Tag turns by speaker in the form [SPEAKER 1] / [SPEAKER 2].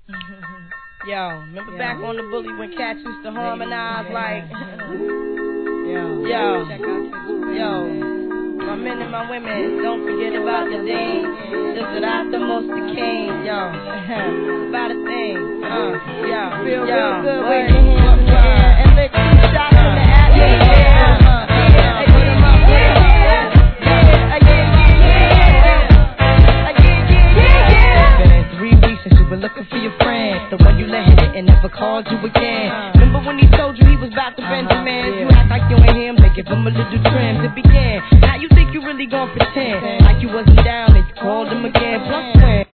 [SPEAKER 1] Yo, remember back on the bully when cats used to harmonize like yo, my men and my women, don't forget about the dean. Just that I the most the king, yo. About a thing, feel real good with your hands in the air and lick 2 shots in the atmosphere. Looking for your friend, the one you let hit it and never called you again. Remember when he told you he was about to Benjamin? You act like you ain't him, they give him a little trim to begin. Now you think you really gon' pretend like you wasn't down and you called him again. Plus when